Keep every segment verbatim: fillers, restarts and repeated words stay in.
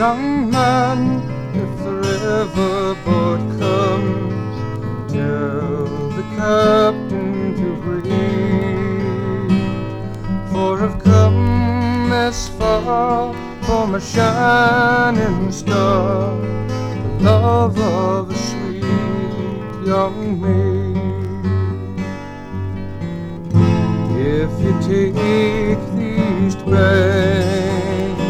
young man, if the riverboat comes, tell the captain to breathe. For I've come this far from a shining star, the love of a sweet young maid. If you take the east bank,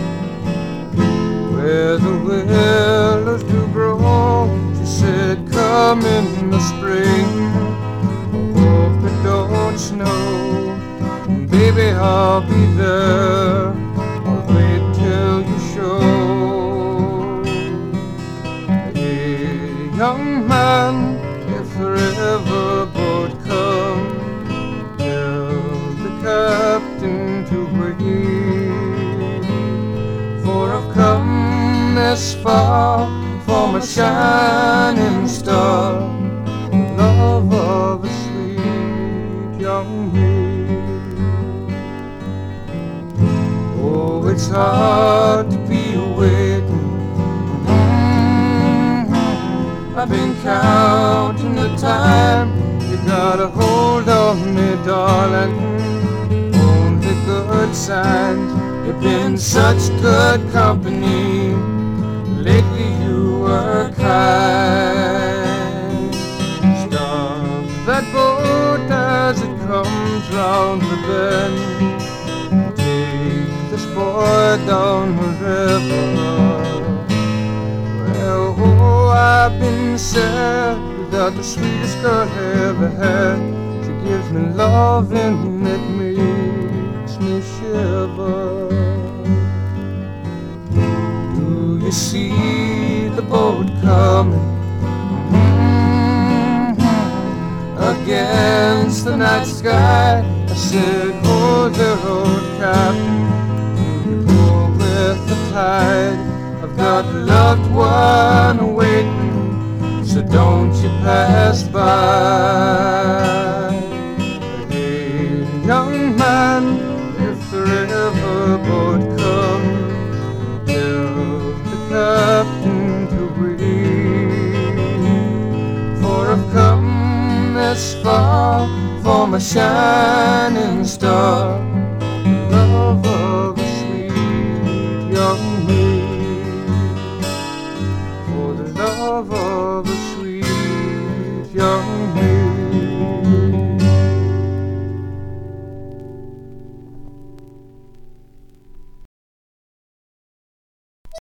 where the willows do grow, she said, come in the spring, hope it don't snow. Baby, I'll be there, I'll wait till you show. Hey, young man, if the riverboat comes, captain to breathe. For I've come this far from a shining star, the love of a sweet young maid. Oh, it's hard to be waiting. Mm-hmm. I've been counting the time. You got a hold on me, darling. Good signs, you've been such good company. Lately you were kind. Stop that boat as it comes round the bend. Take this boy down the river. Well, oh, I've been sad without the sweetest girl ever had. She gives me loving that makes me shiver. Do you see the boat coming? Mm-hmm. Against the night sky, I said, oh, there, old captain, do you go with the tide? I've got a loved one waiting, so don't you pass by. Hey, young man, if the riverboat comes, tell the captain to breathe. For I've come this far from a shining star, the love of a sweet young maid. For the love of a sweet